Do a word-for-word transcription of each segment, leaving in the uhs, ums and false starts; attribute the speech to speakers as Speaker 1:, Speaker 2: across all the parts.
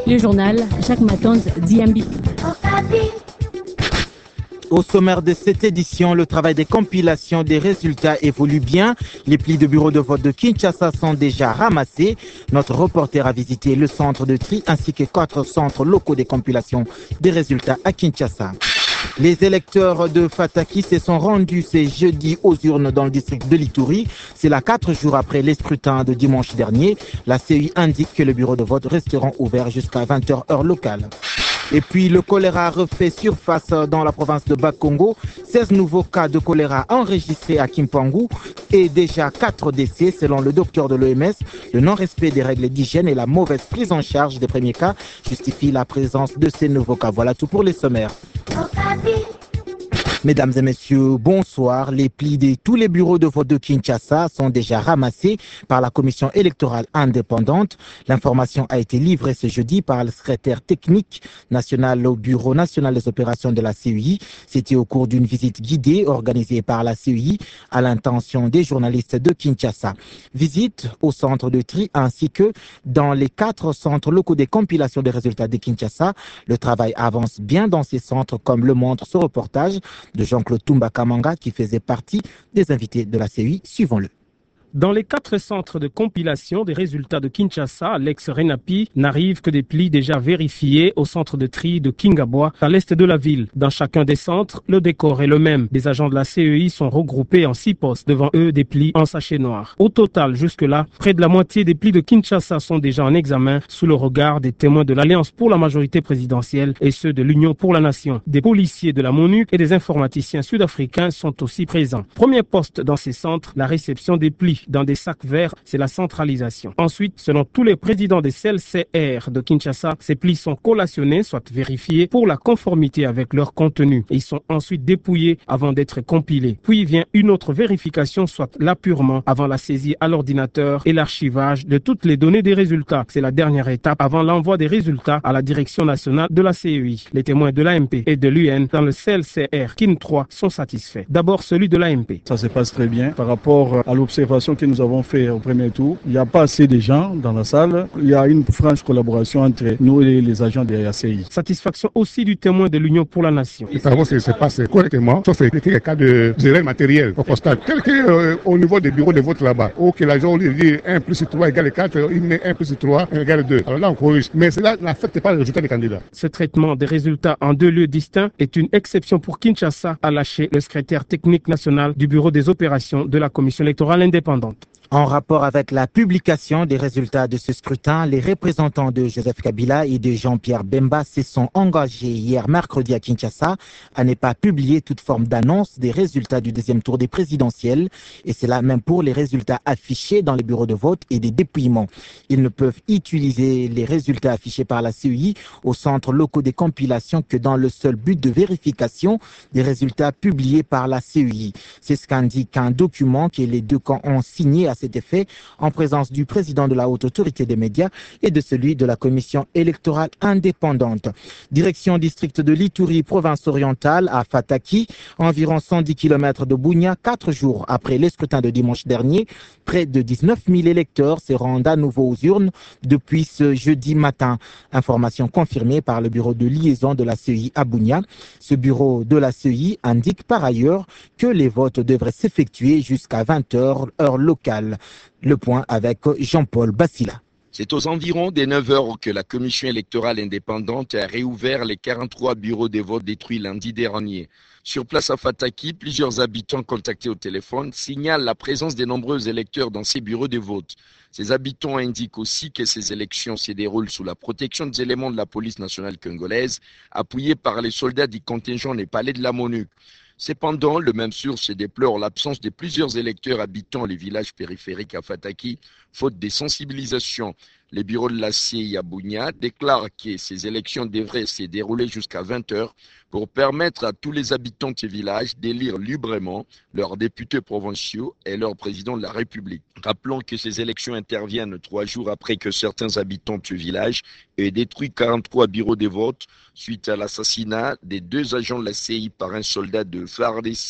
Speaker 1: Le journal Jacques Matonze d'Iambi.
Speaker 2: Au sommaire de cette édition, le travail des compilations des résultats évolue bien. Les plis de bureau de vote de Kinshasa sont déjà ramassés. Notre reporter a visité le centre de tri ainsi que quatre centres locaux des compilations des résultats à Kinshasa. Les électeurs de Fataki se sont rendus ce jeudi aux urnes dans le district de l'Ituri. C'est là quatre jours après les scrutins de dimanche dernier. La C E I indique que les bureaux de vote resteront ouverts jusqu'à vingt heures heure locale. Et puis le choléra refait surface dans la province de Bas-Congo. seize nouveaux cas de choléra enregistrés à Kimpangu et déjà quatre décès selon le docteur de l'O M S. Le non-respect des règles d'hygiène et la mauvaise prise en charge des premiers cas justifient la présence de ces nouveaux cas. Voilà tout pour les sommaires. Mesdames et messieurs, bonsoir. Les plis de tous les bureaux de vote de Kinshasa sont déjà ramassés par la commission électorale indépendante. L'information a été livrée ce jeudi par le secrétaire technique national au Bureau national des opérations de la C E I. C'était au cours d'une visite guidée organisée par la C E I à l'intention des journalistes de Kinshasa. Visite au centre de tri ainsi que dans les quatre centres locaux des compilations des résultats de Kinshasa. Le travail avance bien dans ces centres comme le montre ce reportage de Jean-Claude Toumba Kamanga qui faisait partie des invités de la C E I. Suivons-le.
Speaker 3: Dans les quatre centres de compilation des résultats de Kinshasa, l'ex-Renapi n'arrive que des plis déjà vérifiés au centre de tri de Kingabwa, à l'est de la ville. Dans chacun des centres, le décor est le même. Les agents de la C E I sont regroupés en six postes, devant eux des plis en sachet noir. Au total, jusque-là, près de la moitié des plis de Kinshasa sont déjà en examen sous le regard des témoins de l'Alliance pour la majorité présidentielle et ceux de l'Union pour la nation. Des policiers de la MONUC et des informaticiens sud-africains sont aussi présents. Premier poste dans ces centres, la réception des plis dans des sacs verts, c'est la centralisation. Ensuite, selon tous les présidents des C L C R de Kinshasa, ces plis sont collationnés, soit vérifiés pour la conformité avec leur contenu. Et ils sont ensuite dépouillés avant d'être compilés. Puis vient une autre vérification, soit l'apurement avant la saisie à l'ordinateur et l'archivage de toutes les données des résultats. C'est la dernière étape avant l'envoi des résultats à la direction nationale de la C E I. Les témoins de l'A M P et de l'U N dans le C L C R Kin trois sont satisfaits. D'abord celui de l'A M P.
Speaker 4: Ça se passe très bien par rapport à l'observation que nous avons fait au premier tour. Il n'y a pas assez de gens dans la salle. Il y a une franche collaboration entre nous et les agents de la C I.
Speaker 3: Satisfaction aussi du témoin de l'Union pour la nation.
Speaker 5: Les travaux se passent correctement, sauf quelques cas de erreurs matérielles au constat. Tel que euh, au niveau des bureaux de vote là-bas, où que l'agent au lieu de dire un plus trois égale quatre, il met un plus trois égale deux. Alors là, on corrige. Mais cela n'affecte pas le résultat des candidats.
Speaker 3: Ce traitement des résultats en deux lieux distincts est une exception pour Kinshasa, a lâché le secrétaire technique national du bureau des opérations de la commission électorale indépendante.
Speaker 2: En rapport avec la publication des résultats de ce scrutin, les représentants de Joseph Kabila et de Jean-Pierre Bemba se sont engagés hier mercredi à Kinshasa à ne pas publier toute forme d'annonce des résultats du deuxième tour des présidentielles, et c'est là même pour les résultats affichés dans les bureaux de vote et des dépouillements. Ils ne peuvent utiliser les résultats affichés par la C E I au centre locaux des compilations que dans le seul but de vérification des résultats publiés par la C E I. C'est ce qu'indique un document que les deux camps ont signé à cet effet en présence du président de la haute autorité des médias et de celui de la commission électorale indépendante. Direction district de l'Ituri, province orientale, à Fataki, environ cent dix kilomètres de Bunia, quatre jours après les scrutins de dimanche dernier. Près de dix-neuf mille électeurs se rendent à nouveau aux urnes depuis ce jeudi matin. Information confirmée par le bureau de liaison de la C E I à Bunia. Ce bureau de la C E I indique par ailleurs que les votes devraient s'effectuer jusqu'à vingt heures heure locale. Le point avec Jean-Paul Bassila.
Speaker 6: C'est aux environs des neuf heures que la commission électorale indépendante a réouvert les quarante-trois bureaux de vote détruits lundi dernier. Sur place à Fataki, plusieurs habitants contactés au téléphone signalent la présence de nombreux électeurs dans ces bureaux de vote. Ces habitants indiquent aussi que ces élections se déroulent sous la protection des éléments de la police nationale congolaise, appuyés par les soldats du contingent népalais de la MONUC. Cependant, le même source déplore l'absence de plusieurs électeurs habitant les villages périphériques à Fataki, faute de sensibilisation. Les bureaux de la C E I à Bunia déclarent que ces élections devraient se dérouler jusqu'à vingt heures pour permettre à tous les habitants de ces villages d'élire librement leurs députés provinciaux et leur président de la République. Rappelons que ces élections interviennent trois jours après que certains habitants de ce village aient détruit quarante-trois bureaux de vote suite à l'assassinat des deux agents de la C I par un soldat de F A R D C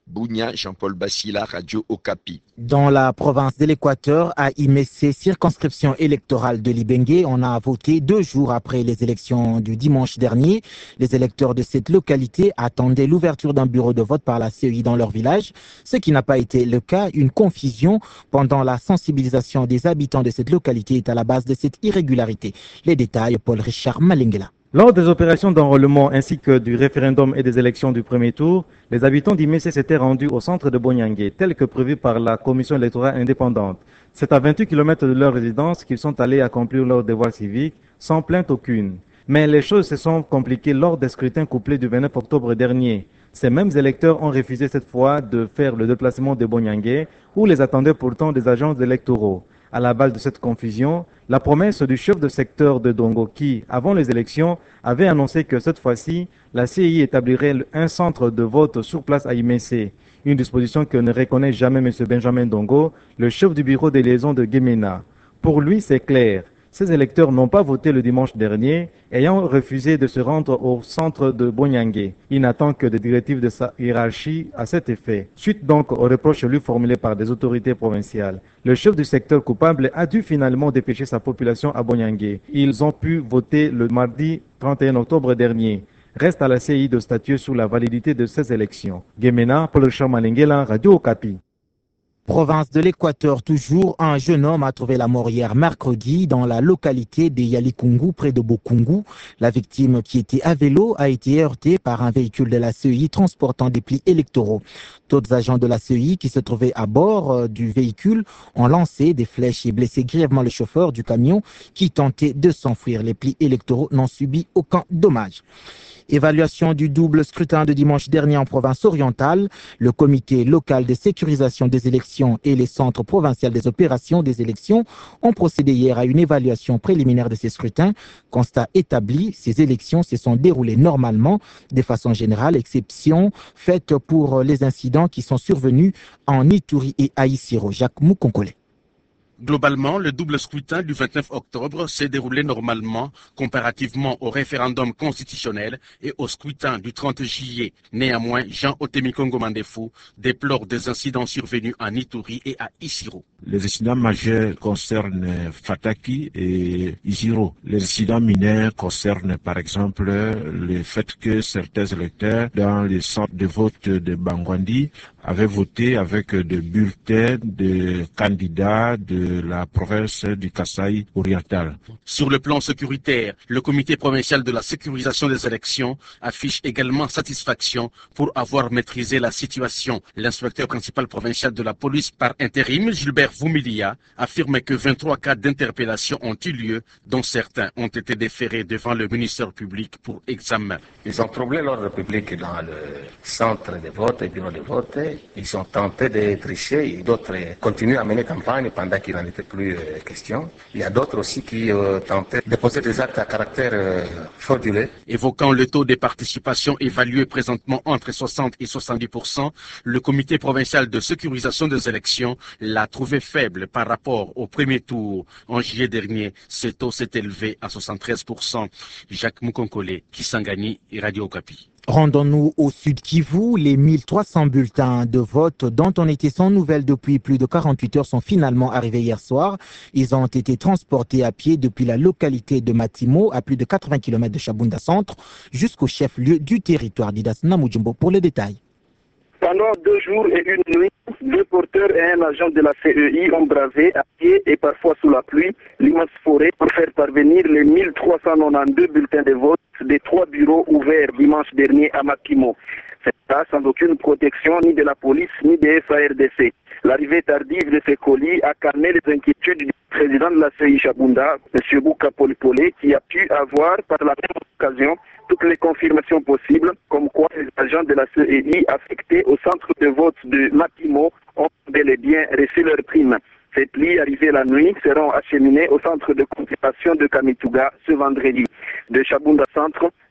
Speaker 6: Bounia, Jean-Paul Bassila, Radio Okapi.
Speaker 2: Dans la province de l'Équateur, à Imessé, circonscription électorale de Libengé, on a voté deux jours après les élections du dimanche dernier. Les électeurs de cette localité attendaient l'ouverture d'un bureau de vote par la C E I dans leur village, ce qui n'a pas été le cas. Une confusion pendant la sensibilisation des habitants de cette localité est à la base de cette irrégularité. Les détails, Paul Richard Malengela.
Speaker 7: Lors des opérations d'enrôlement ainsi que du référendum et des élections du premier tour, les habitants d'Imessé s'étaient rendus au centre de Bonyangé, tel que prévu par la commission électorale indépendante. C'est à vingt-huit kilomètres de leur résidence qu'ils sont allés accomplir leur devoir civique, sans plainte aucune. Mais les choses se sont compliquées lors des scrutins couplés du vingt-neuf octobre dernier. Ces mêmes électeurs ont refusé cette fois de faire le déplacement de Bonyangé, où les attendaient pourtant des agents électoraux. À la base de cette confusion, la promesse du chef de secteur de Dongo qui, avant les élections, avait annoncé que cette fois-ci, la C E I établirait un centre de vote sur place à Imessé, une disposition que ne reconnaît jamais M. Benjamin Dongo, le chef du bureau des liaisons de Guémena. Pour lui, c'est clair. Ces électeurs n'ont pas voté le dimanche dernier, ayant refusé de se rendre au centre de Bonyangé. Il n'attend que des directives de sa hiérarchie à cet effet. Suite donc aux reproches lui formulés par des autorités provinciales, le chef du secteur coupable a dû finalement dépêcher sa population à Bonyangé. Ils ont pu voter le mardi trente et un octobre dernier. Reste à la C I de statuer sur la validité de ces élections. Guémena, Paul Richard Malengela, Radio Okapi.
Speaker 2: Province de l'Équateur, toujours, un jeune homme a trouvé la mort hier mercredi dans la localité de Yalikungu, près de Bokungu. La victime, qui était à vélo, a été heurtée par un véhicule de la C E I transportant des plis électoraux. D'autres agents de la C E I qui se trouvaient à bord du véhicule ont lancé des flèches et blessé grièvement le chauffeur du camion qui tentait de s'enfuir. Les plis électoraux n'ont subi aucun dommage. Évaluation du double scrutin de dimanche dernier en province orientale. Le comité local de sécurisation des élections et les centres provinciaux des opérations des élections ont procédé hier à une évaluation préliminaire de ces scrutins. Constat établi, ces élections se sont déroulées normalement, de façon générale, exception faite pour les incidents qui sont survenus en Ituri et à Isiro. Jacques Moukonkole.
Speaker 8: Globalement, le double scrutin du vingt-neuf octobre s'est déroulé normalement comparativement au référendum constitutionnel et au scrutin du trente juillet. Néanmoins, Jean Otemikongo Mandefou déplore des incidents survenus en Ituri et à Isiro.
Speaker 9: Les incidents majeurs concernent Fataki et Isiro. Les incidents mineurs concernent par exemple le fait que certains électeurs dans les centres de vote de Bangwandi avaient voté avec des bulletins de candidats de la province du Kasaï oriental.
Speaker 8: Sur le plan sécuritaire, le comité provincial de la sécurisation des élections affiche également satisfaction pour avoir maîtrisé la situation. L'inspecteur principal provincial de la police par intérim, Gilbert Vumilia, affirme que vingt-trois cas d'interpellation ont eu lieu, dont certains ont été déférés devant le ministère public pour examen.
Speaker 10: Ils ont troublé l'ordre public dans le centre de vote et bureau de vote. Ils ont tenté de tricher et d'autres continuent à mener campagne pendant qu'il n'en était plus euh, question. Il y a d'autres aussi qui euh, tentaient de poser des actes à caractère euh, frauduleux.
Speaker 8: Évoquant le taux de participation évalué présentement entre soixante et soixante-dix pour cent, le comité provincial de sécurisation des élections l'a trouvé faible par rapport au premier tour. En juillet dernier, ce taux s'est élevé à soixante-treize pour cent. Jacques Moukonkole, Kisangani et Radio Okapi.
Speaker 2: Rendons-nous au Sud Kivu. Les mille trois cents bulletins de vote dont on était sans nouvelles depuis plus de quarante-huit heures sont finalement arrivés hier soir. Ils ont été transportés à pied depuis la localité de Matimo, à plus de quatre-vingts kilomètres de Chabunda Centre, jusqu'au chef-lieu du territoire d'Idas Namujimbo pour les détails.
Speaker 11: Pendant deux jours et une nuit, deux porteurs et un agent de la C E I ont bravé à pied et parfois sous la pluie l'immense forêt pour faire parvenir les mille trois cent quatre-vingt-douze bulletins de vote des trois bureaux ouverts dimanche dernier à Matimo. C'est ça sans aucune protection ni de la police ni des F A R D C. L'arrivée tardive de ces colis a calmé les inquiétudes du président de la C E I Chabunda, M. Bouka Polipole, qui a pu avoir par la même occasion toutes les confirmations possibles, comme quoi les agents de la C E I affectés au centre de vote de Matimo ont bel et bien reçu leur prime. Ces plis arrivés la nuit seront acheminés au centre de compilation de Kamituga ce vendredi. De Chabunda Centre,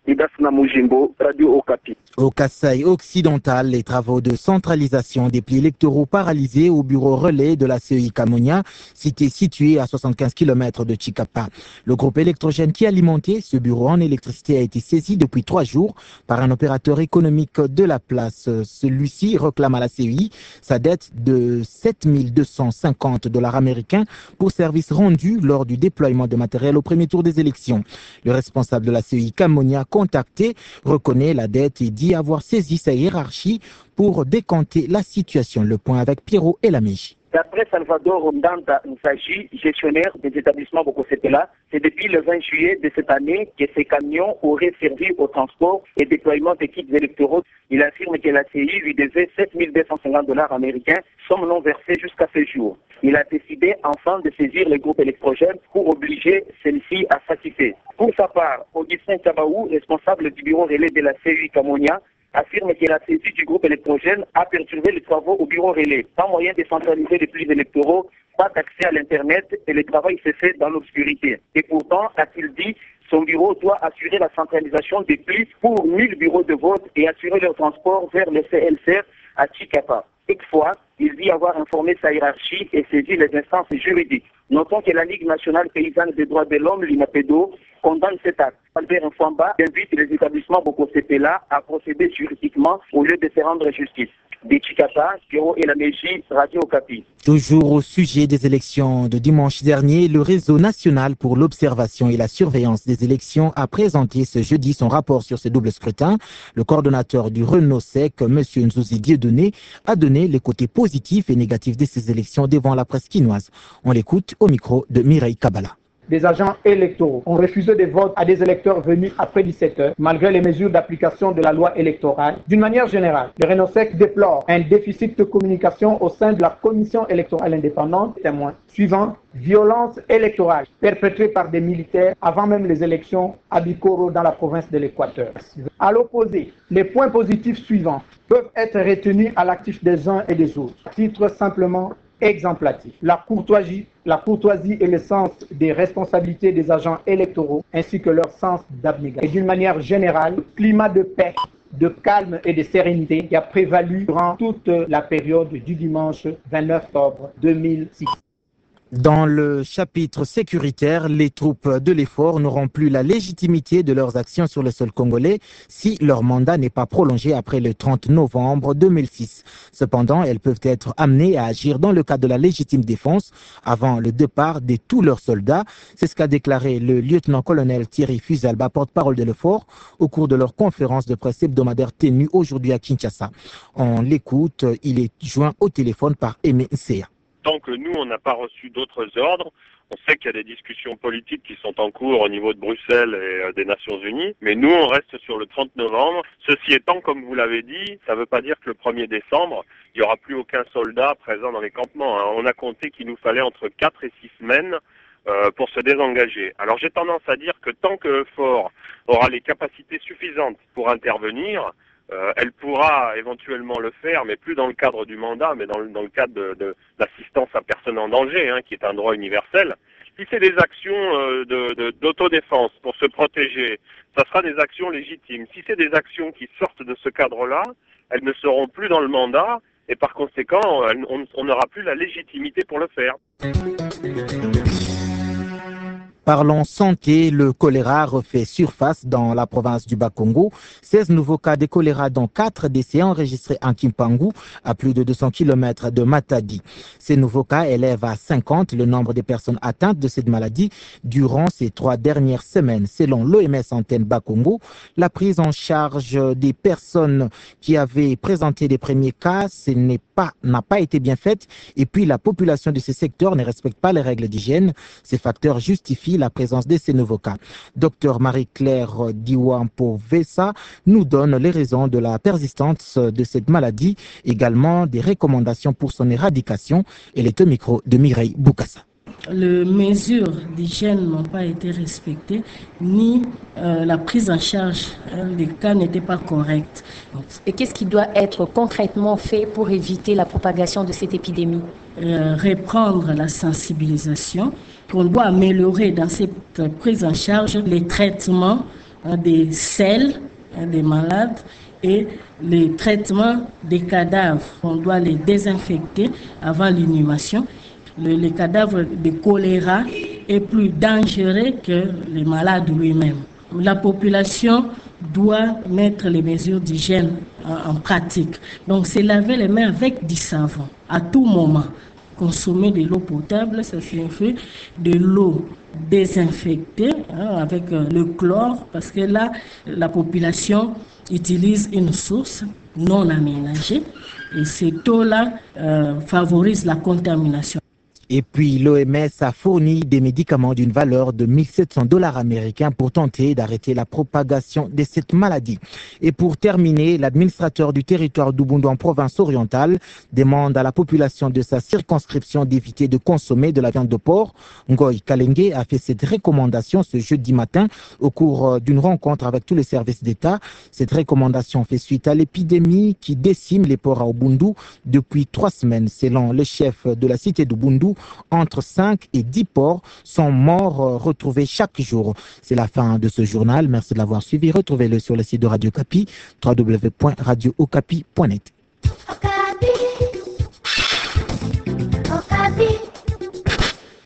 Speaker 11: Idasna Mujimbo, Radio Okapi.
Speaker 2: Au Kasaï occidental, les travaux de centralisation des plis électoraux paralysés au bureau relais de la C E I Kamonia, cité située à soixante-quinze kilomètres de Chikapa. Le groupe électrogène qui alimentait ce bureau en électricité a été saisi depuis trois jours par un opérateur économique de la place. Celui-ci réclame à la C E I sa dette de sept mille deux cent cinquante dollars américains pour services rendus lors du déploiement de matériel au premier tour des élections. Le responsable de la C E I Kamonia, contacté, reconnaît la dette et dit avoir saisi sa hiérarchie pour décanter la situation. Le point avec Pierrot et Lamèche.
Speaker 11: D'après Salvador Ndanda Nsaji, gestionnaire des établissements Bokosepela, c'est depuis le vingt juillet de cette année que ces camions auraient servi au transport et déploiement d'équipes électoraux. Il affirme que la C I lui devait sept mille deux cent cinquante dollars américains, somme non versée jusqu'à ce jour. Il a décidé enfin de saisir le groupe électrogène pour obliger celle-ci à s'acquitter. Pour sa part, Augustin Tabaou, responsable du bureau relais de la C E I Kamonia, affirme que la saisie du groupe électrogène a perturbé les travaux au bureau relais. Pas moyen de centraliser les plis électoraux, pas d'accès à l'Internet et le travail s'est fait dans l'obscurité. Et pourtant, a-t-il dit, son bureau doit assurer la centralisation des plis pour mille bureaux de vote et assurer leur transport vers le C L C R à Chikapa. Toutefois, il dit avoir informé sa hiérarchie et saisi les instances juridiques. Notons que la Ligue nationale paysanne des droits de l'homme, l'INAPEDO, condamne cet acte. Albert Mfamba invite les établissements Bokosepela à procéder juridiquement au lieu de se rendre justice. Des Chikapa, Pierrot et Lamèche, Radio Okapi.
Speaker 2: Toujours au sujet des élections de dimanche dernier, le réseau national pour l'observation et la surveillance des élections a présenté ce jeudi son rapport sur ce double scrutin. Le coordonnateur du Renosec, M. Nzouzi Dieudonné, a donné les côtés positifs et négatifs de ces élections devant la presse quinoise. On l'écoute au micro de Mireille Kabala.
Speaker 12: Des agents électoraux ont refusé des votes à des électeurs venus après dix-sept heures, malgré les mesures d'application de la loi électorale. D'une manière générale, le Renosec déplore un déficit de communication au sein de la commission électorale indépendante. Témoin suivant, violence électorale perpétrée par des militaires avant même les élections à Bikoro dans la province de l'Équateur. À l'opposé, les points positifs suivants peuvent être retenus à l'actif des uns et des autres. Titre simplement exemplatif. La courtoisie, la courtoisie et le sens des responsabilités des agents électoraux, ainsi que leur sens d'abnégation. Et d'une manière générale, climat de paix, de calme et de sérénité qui a prévalu durant toute la période du dimanche vingt-neuf octobre deux mille six.
Speaker 2: Dans le chapitre sécuritaire, les troupes de l'effort n'auront plus la légitimité de leurs actions sur le sol congolais si leur mandat n'est pas prolongé après le trente novembre deux mille six. Cependant, elles peuvent être amenées à agir dans le cadre de la légitime défense avant le départ de tous leurs soldats. C'est ce qu'a déclaré le lieutenant-colonel Thierry Fuzalba, porte-parole de l'effort, au cours de leur conférence de presse hebdomadaire tenue aujourd'hui à Kinshasa. On l'écoute, il est joint au téléphone par Aimé Nsea.
Speaker 13: Tant que nous, on n'a pas reçu d'autres ordres, on sait qu'il y a des discussions politiques qui sont en cours au niveau de Bruxelles et euh, des Nations Unies, mais nous, on reste sur le trente novembre. Ceci étant, comme vous l'avez dit, ça ne veut pas dire que le premier décembre, il n'y aura plus aucun soldat présent dans les campements. Hein. On a compté qu'il nous fallait entre quatre et six semaines euh, pour se désengager. Alors j'ai tendance à dire que tant que le fort aura les capacités suffisantes pour intervenir, Euh, elle pourra éventuellement le faire, mais plus dans le cadre du mandat, mais dans le, dans le cadre de, de l'assistance à personne en danger, hein, qui est un droit universel. Si c'est des actions euh, de, de, d'autodéfense pour se protéger, ça sera des actions légitimes. Si c'est des actions qui sortent de ce cadre-là, elles ne seront plus dans le mandat, et par conséquent, on n'aura plus la légitimité pour le faire.
Speaker 2: Parlons santé, le choléra refait surface dans la province du Bas-Congo. seize nouveaux cas de choléra, dont quatre décès enregistrés en Kimpangu, à plus de deux cents kilomètres de Matadi. Ces nouveaux cas élèvent à cinquante le nombre de personnes atteintes de cette maladie durant ces trois dernières semaines. Selon l'O M S Antenne Bas-Congo, la prise en charge des personnes qui avaient présenté les premiers cas ce n'est pas, n'a pas été bien faite, et puis la population de ces secteurs ne respecte pas les règles d'hygiène. Ces facteurs justifient la présence de ces nouveaux cas. Docteur Marie-Claire Diwampo-Vessa nous donne les raisons de la persistance de cette maladie, également des recommandations pour son éradication. Elle est au micro de Mireille Boukassa.
Speaker 14: Les mesures d'hygiène n'ont pas été respectées, ni euh, la prise en charge hein, des cas n'était pas correcte.
Speaker 15: Et qu'est-ce qui doit être concrètement fait pour éviter la propagation de cette épidémie ?
Speaker 14: euh, Reprendre la sensibilisation, qu'on doit améliorer dans cette prise en charge les traitements hein, des selles hein, des malades et le traitement des cadavres. On doit les désinfecter avant l'inhumation. Le, le cadavre de choléra est plus dangereux que le malade lui-même. La population doit mettre les mesures d'hygiène en, en pratique. Donc, c'est laver les mains avec du savon à tout moment. Consommer de l'eau potable, ça signifie de l'eau désinfectée hein, avec euh, le chlore, parce que là, la population utilise une source non aménagée et cette eau-là euh, favorise la contamination.
Speaker 2: Et puis l'O M S a fourni des médicaments d'une valeur de mille sept cents dollars américains pour tenter d'arrêter la propagation de cette maladie. Et pour terminer, l'administrateur du territoire d'Ubundu en province orientale demande à la population de sa circonscription d'éviter de consommer de la viande de porc. Ngoy Kalenge a fait cette recommandation ce jeudi matin au cours d'une rencontre avec tous les services d'État. Cette recommandation fait suite à l'épidémie qui décime les porcs à Ubundu depuis trois semaines. Selon le chef de la cité d'Ubundu, entre cinq et dix porcs sont morts retrouvés chaque jour. C'est la fin de ce journal. Merci de l'avoir suivi. Retrouvez-le sur le site de Radio Okapi, w w w point radio okapi point net.